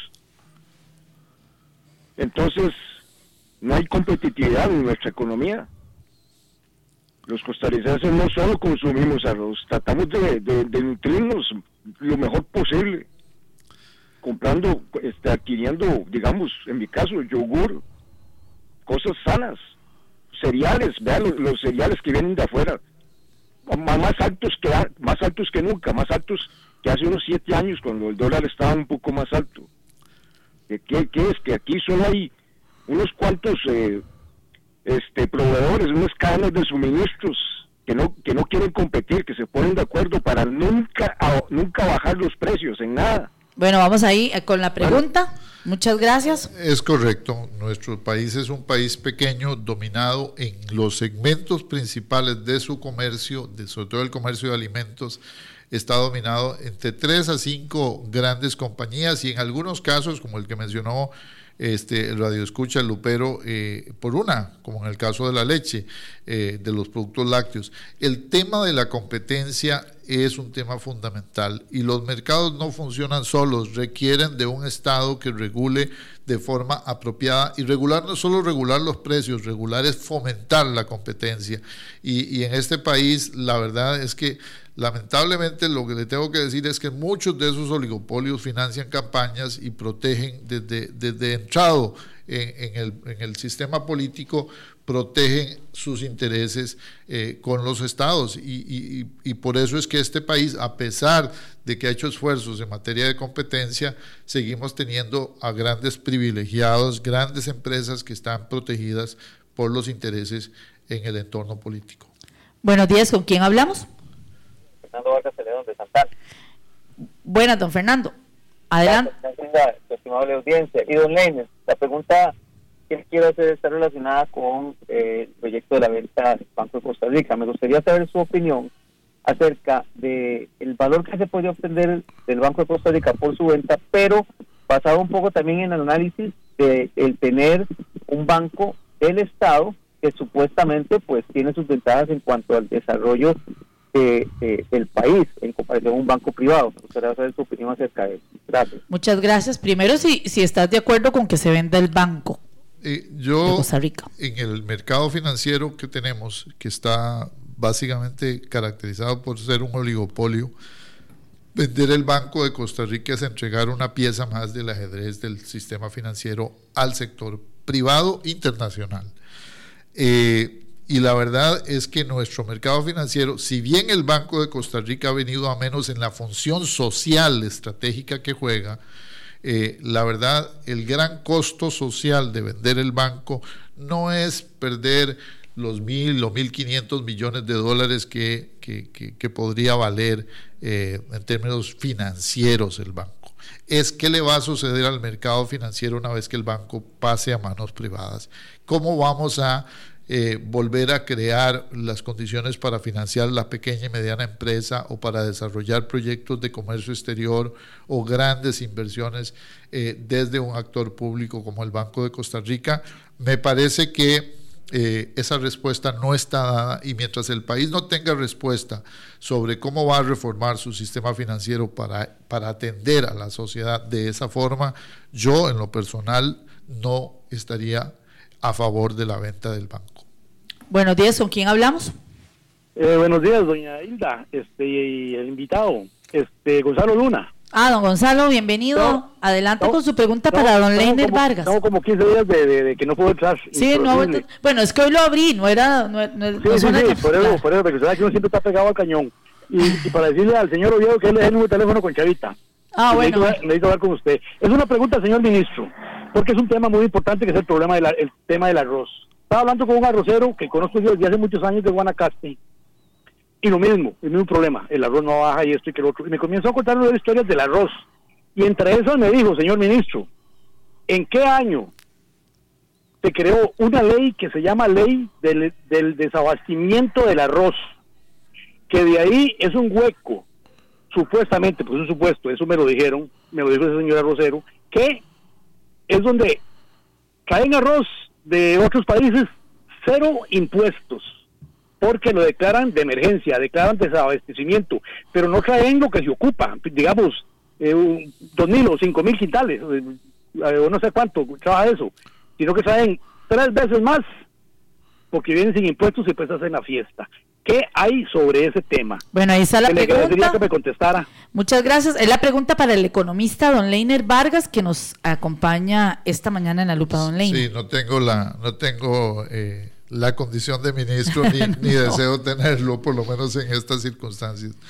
Entonces, no hay competitividad en nuestra economía. Los costarricenses no solo consumimos arroz, tratamos de, de, de nutrirnos lo mejor posible, comprando, este, adquiriendo, digamos, en mi caso, yogur, cosas sanas, cereales, vean los, los cereales que vienen de afuera, más, más altos que más altos que nunca, más altos que hace unos siete años cuando el dólar estaba un poco más alto. ¿Qué, qué es? Que aquí solo hay unos cuantos eh, este, proveedores, unas cadenas de suministros que no que no quieren competir, que se ponen de acuerdo para nunca a, nunca bajar los precios en nada. Bueno, vamos ahí con la pregunta. Bueno, muchas gracias. Es correcto. Nuestro país es un país pequeño, dominado en los segmentos principales de su comercio, de, sobre todo el comercio de alimentos, está dominado entre tres a cinco grandes compañías y en algunos casos, como el que mencionó este el radioescucha Lupero, eh, por una, como en el caso de la leche, eh, de los productos lácteos. El tema de la competencia es un tema fundamental y los mercados no funcionan solos, requieren de un Estado que regule de forma apropiada, y regular no es solo regular los precios, regular es fomentar la competencia, y, y en este país la verdad es que lamentablemente lo que le tengo que decir es que muchos de esos oligopolios financian campañas y protegen desde, desde entrado en, en, el, en el sistema político, protegen sus intereses eh, con los estados y, y, y por eso es que este país, a pesar de que ha hecho esfuerzos en materia de competencia, seguimos teniendo a grandes privilegiados, grandes empresas que están protegidas por los intereses en el entorno político. Buenos días, ¿con quién hablamos? Fernando Vargas Celedón de Santana. Buenas, don Fernando. Adelante. Gracias, estimable audiencia. Y don Leiner, la pregunta que quiero hacer está relacionada con eh, el proyecto de la venta del Banco de Costa Rica. Me gustaría saber su opinión acerca de el valor que se puede obtener del Banco de Costa Rica por su venta, pero basado un poco también en el análisis de el tener un banco del Estado que supuestamente pues tiene sus ventajas en cuanto al desarrollo de, de, del país en comparación a un banco privado. Me gustaría saber su opinión acerca de eso. Gracias. Muchas gracias. Primero, si, si estás de acuerdo con que se venda el banco. Eh, yo, en el mercado financiero que tenemos, que está básicamente caracterizado por ser un oligopolio, vender el Banco de Costa Rica es entregar una pieza más del ajedrez del sistema financiero al sector privado internacional. Eh, y la verdad es que nuestro mercado financiero, si bien el Banco de Costa Rica ha venido a menos en la función social estratégica que juega, Eh, la verdad, el gran costo social de vender el banco no es perder los mil o mil quinientos millones de dólares que, que, que, que podría valer eh, en términos financieros el banco. Es qué le va a suceder al mercado financiero una vez que el banco pase a manos privadas. ¿Cómo vamos a Eh, volver a crear las condiciones para financiar la pequeña y mediana empresa o para desarrollar proyectos de comercio exterior o grandes inversiones eh, desde un actor público como el Banco de Costa Rica? Me parece que eh, esa respuesta no está dada, y mientras el país no tenga respuesta sobre cómo va a reformar su sistema financiero para, para atender a la sociedad de esa forma, yo en lo personal no estaría a favor de la venta del banco. Buenos días, ¿con quién hablamos? Eh, buenos días, doña Hilda, este, y el invitado, este, Gonzalo Luna. Ah, don Gonzalo, bienvenido. No, Adelante no, con su pregunta no, para don no, Leiner como, Vargas. No, como quince días de, de, de que no puedo entrar. Sí, no, bueno, es que hoy lo abrí, no era... No, no, sí, no sí, sí, por eso, por eso, porque usted que uno siempre está pegado al cañón. Y, y para decirle al señor Oviedo que él le dé el número de teléfono con Chavita. Ah, bueno. Necesito, necesito hablar con usted. Es una pregunta, señor ministro, porque es un tema muy importante, que es el problema del el tema del arroz. Estaba hablando con un arrocero que conozco yo desde hace muchos años de Guanacaste, y lo mismo, el mismo problema, el arroz no baja y esto y que lo otro. Y me comenzó a contar una historias del arroz, y entre esas me dijo, señor ministro, ¿en qué año se creó una ley que se llama Ley del, del Desabastecimiento del Arroz? Que de ahí es un hueco, supuestamente, pues un supuesto, eso me lo dijeron, me lo dijo ese señor arrocero, que es donde traen arroz de otros países, cero impuestos, porque lo declaran de emergencia, declaran desabastecimiento, pero no traen lo que se ocupa, digamos, eh, dos mil o cinco mil quintales, eh, o no sé cuánto trabaja eso, sino que traen tres veces más, porque vienen sin impuestos y pues hacen la fiesta. ¿Qué hay sobre ese tema? Bueno, ahí está la que pregunta. Le agradecería que me contestara. Muchas gracias. Es la pregunta para el economista don Leiner Vargas, que nos acompaña esta mañana en la lupa, don Leiner. Sí, no tengo la, no tengo eh, la condición de ministro, ni, ni no. deseo tenerlo, por lo menos en estas circunstancias.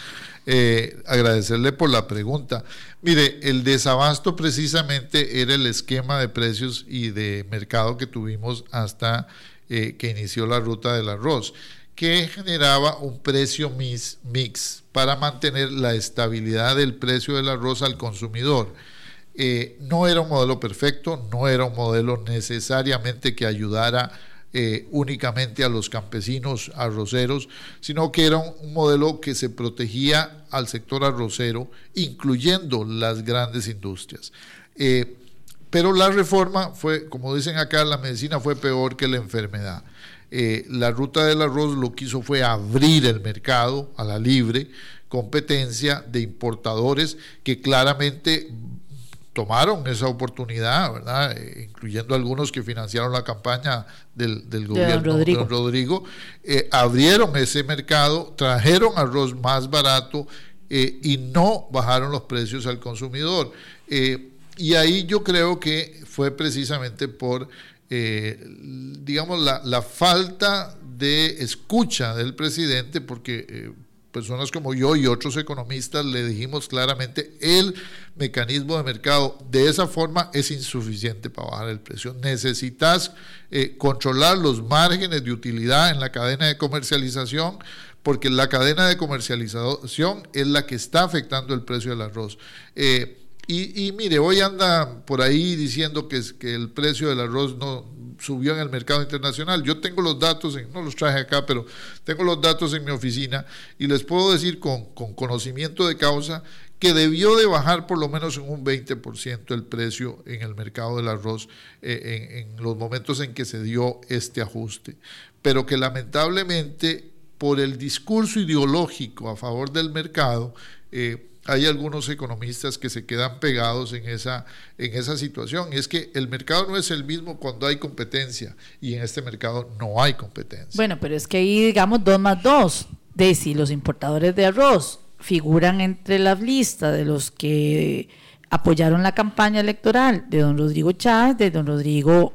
Eh, agradecerle por la pregunta. Mire, el desabasto precisamente era el esquema de precios y de mercado que tuvimos hasta eh, que inició la ruta del arroz, que generaba un precio mix, mix para mantener la estabilidad del precio del arroz al consumidor. Eh, no era un modelo perfecto, no era un modelo necesariamente que ayudara eh, únicamente a los campesinos arroceros, sino que era un, un modelo que se protegía al sector arrocero, incluyendo las grandes industrias. Eh, pero la reforma fue, como dicen acá, la medicina fue peor que la enfermedad. Eh, la ruta del arroz lo que hizo fue abrir el mercado a la libre competencia de importadores que claramente tomaron esa oportunidad, ¿verdad? Eh, incluyendo algunos que financiaron la campaña del, del gobierno de don Rodrigo, don Rodrigo eh, abrieron ese mercado, trajeron arroz más barato eh, y no bajaron los precios al consumidor. Eh, y ahí yo creo que fue precisamente por, eh, digamos, la, la falta de escucha del presidente, porque eh, personas como yo y otros economistas le dijimos claramente el mecanismo de mercado de esa forma es insuficiente para bajar el precio. Necesitas eh, controlar los márgenes de utilidad en la cadena de comercialización, porque la cadena de comercialización es la que está afectando el precio del arroz. Eh, y, y mire, hoy anda por ahí diciendo que, es, que el precio del arroz no subió en el mercado internacional. Yo tengo los datos, en, no los traje acá, pero tengo los datos en mi oficina y les puedo decir con, con conocimiento de causa que debió de bajar por lo menos en un veinte por ciento el precio en el mercado del arroz eh, en, en los momentos en que se dio este ajuste, pero que lamentablemente por el discurso ideológico a favor del mercado, eh, hay algunos economistas que se quedan pegados en esa, en esa situación. Es que el mercado no es el mismo cuando hay competencia y en este mercado no hay competencia. Bueno, pero es que ahí digamos dos más dos. De si los importadores de arroz figuran entre la lista de los que apoyaron la campaña electoral de don Rodrigo Chávez, de don Rodrigo...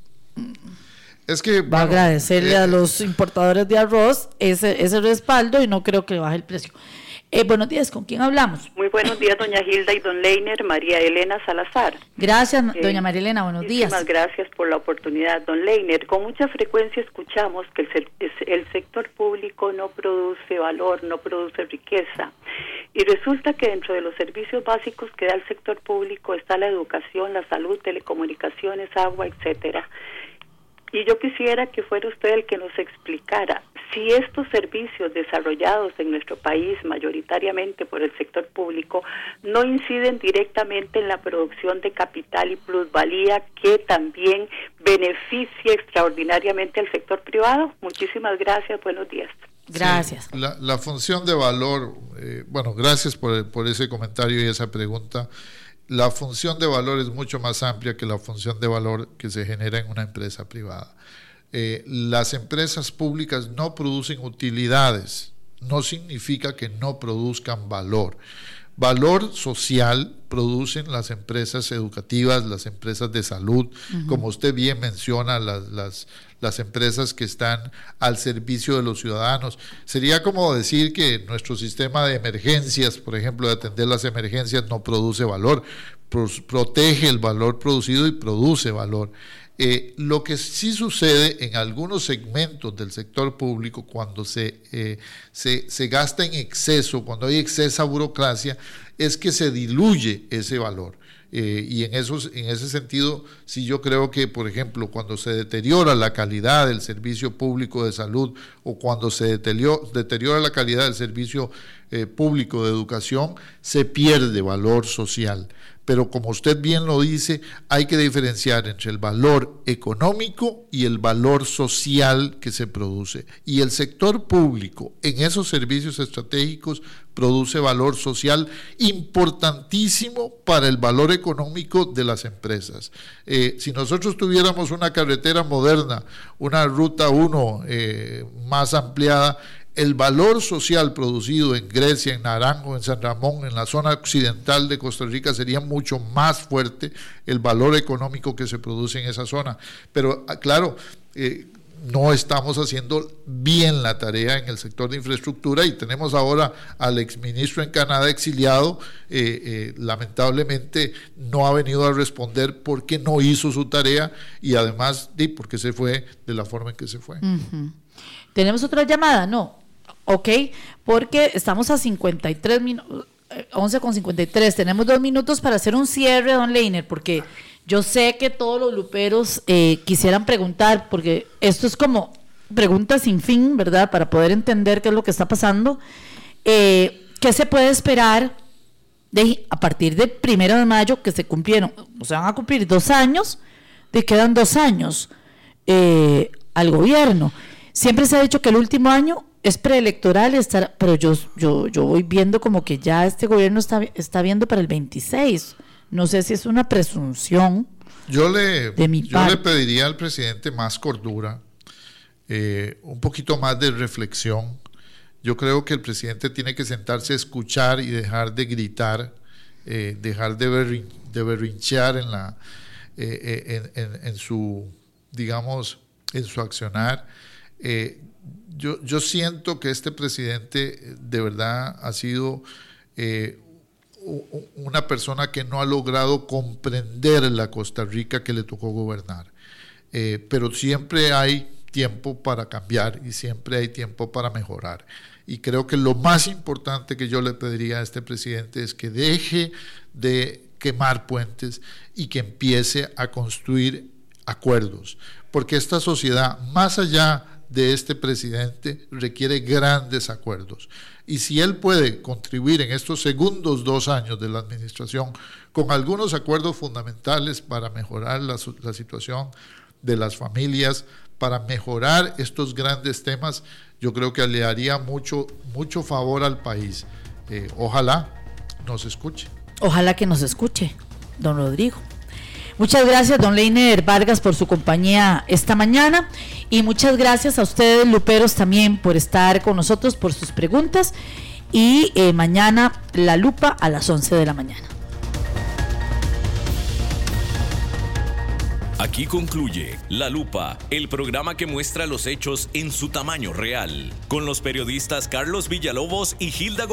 Es que, va bueno, a agradecerle eh, a los importadores de arroz ese, ese respaldo y no creo que le baje el precio. Eh, buenos días, ¿con quién hablamos? Muy buenos días, doña Hilda y don Leiner, María Elena Salazar. Gracias, Eh, doña María Elena, buenos días. Muchísimas gracias por la oportunidad, don Leiner. Con mucha frecuencia escuchamos que el, se- el sector público no produce valor, no produce riqueza. Y resulta que dentro de los servicios básicos que da el sector público está la educación, la salud, telecomunicaciones, agua, etcétera. Y yo quisiera que fuera usted el que nos explicara si estos servicios desarrollados en nuestro país mayoritariamente por el sector público no inciden directamente en la producción de capital y plusvalía que también beneficia extraordinariamente al sector privado. Muchísimas gracias, buenos días. Gracias. Sí, la, la función de valor, eh, bueno, gracias por, por ese comentario y esa pregunta. La función de valor es mucho más amplia que la función de valor que se genera en una empresa privada. Eh, las empresas públicas no producen utilidades, no significa que no produzcan valor. Valor social producen las empresas educativas, las empresas de salud, uh-huh. como usted bien menciona, las, las, las empresas que están al servicio de los ciudadanos. Sería como decir que nuestro sistema de emergencias, por ejemplo, de atender las emergencias, no produce valor, pro, protege el valor producido y produce valor. Eh, lo que sí sucede en algunos segmentos del sector público cuando se, eh, se, se gasta en exceso, cuando hay excesa burocracia, es que se diluye ese valor. Eh, y en, esos, en ese sentido, sí yo creo que, por ejemplo, cuando se deteriora la calidad del servicio público de salud o cuando se deteriora, deteriora la calidad del servicio eh, público de educación, se pierde valor social. Pero como usted bien lo dice, hay que diferenciar entre el valor económico y el valor social que se produce. Y el sector público en esos servicios estratégicos produce valor social importantísimo para el valor económico de las empresas. Eh, si nosotros tuviéramos una carretera moderna, una ruta uno eh, más ampliada, el valor social producido en Grecia, en Naranjo, en San Ramón, en la zona occidental de Costa Rica sería mucho más fuerte el valor económico que se produce en esa zona. Pero claro, eh, no estamos haciendo bien la tarea en el sector de infraestructura y tenemos ahora al exministro en Canadá exiliado, eh, eh, lamentablemente no ha venido a responder porque no hizo su tarea y además de porque se fue de la forma en que se fue. Uh-huh. ¿Tenemos otra llamada? No. Ok, porque estamos a cincuenta y tres minutos, once con cincuenta y tres, tenemos dos minutos para hacer un cierre, don Leiner, porque yo sé que todos los luperos eh, quisieran preguntar, porque esto es como preguntas sin fin, ¿verdad? Para poder entender qué es lo que está pasando. Eh, ¿Qué se puede esperar de, a partir del primero de mayo, que se cumplieron, o sea, van a cumplir dos años, de quedan dos años eh, al gobierno? Siempre se ha dicho que el último año es preelectoral, estar, pero yo, yo, yo voy viendo como que ya este gobierno está, está viendo para el veintiséis. No sé si es una presunción. Yo le, de mi yo parte. le pediría al presidente más cordura, eh, un poquito más de reflexión. Yo creo que el presidente tiene que sentarse a escuchar y dejar de gritar, eh, dejar de, berrin, de berrinchear en, la, eh, en, en, en su, digamos, en su accionar. Eh, yo, yo siento que este presidente de verdad ha sido eh, una persona que no ha logrado comprender la Costa Rica que le tocó gobernar. Eh, pero siempre hay tiempo para cambiar y siempre hay tiempo para mejorar. Y creo que lo más importante que yo le pediría a este presidente es que deje de quemar puentes y que empiece a construir acuerdos. Porque esta sociedad, más allá de este presidente, requiere grandes acuerdos. Y si él puede contribuir en estos segundos dos años de la administración con algunos acuerdos fundamentales para mejorar la, la situación de las familias, para mejorar estos grandes temas, yo creo que le haría mucho, mucho favor al país. Eh, ojalá nos escuche. Ojalá que nos escuche, don Rodrigo. Muchas gracias, don Leiner Vargas, por su compañía esta mañana, y muchas gracias a ustedes, luperos, también por estar con nosotros, por sus preguntas, y eh, mañana La Lupa a las once de la mañana. Aquí concluye La Lupa, el programa que muestra los hechos en su tamaño real, con los periodistas Carlos Villalobos y Hilda González.